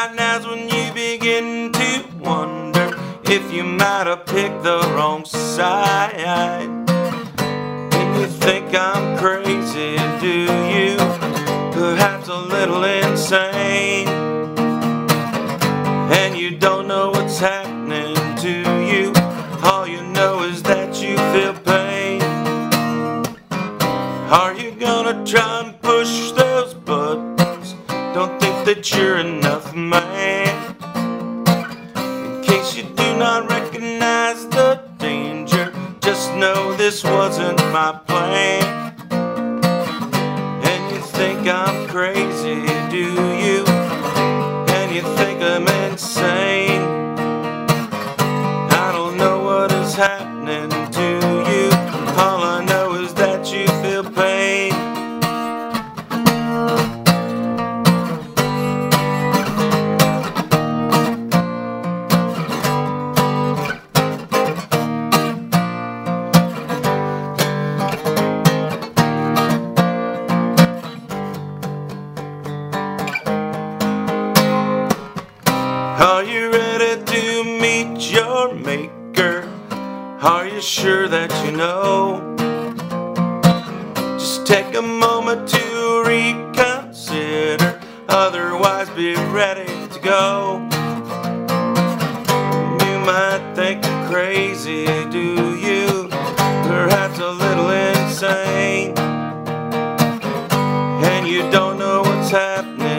right now's when you begin to wonder if you might have picked the wrong side. And you think I'm crazy, do you? Perhaps a little insane. And you don't know what's happening to you. All you know is that you feel pain. Are you gonna try and push those buttons? Don't think that you're enough man. In case you do not recognize the danger, just know this wasn't my plan. And you think I'm crazy, do you? And you think I'm insane. I don't know what is happening to you. All I know is that you feel pain. Are you ready to meet your maker? Are you sure that you know? Just take a moment to reconsider, otherwise be ready to go. You might think I'm crazy, do you? Perhaps a little insane. And you don't know what's happening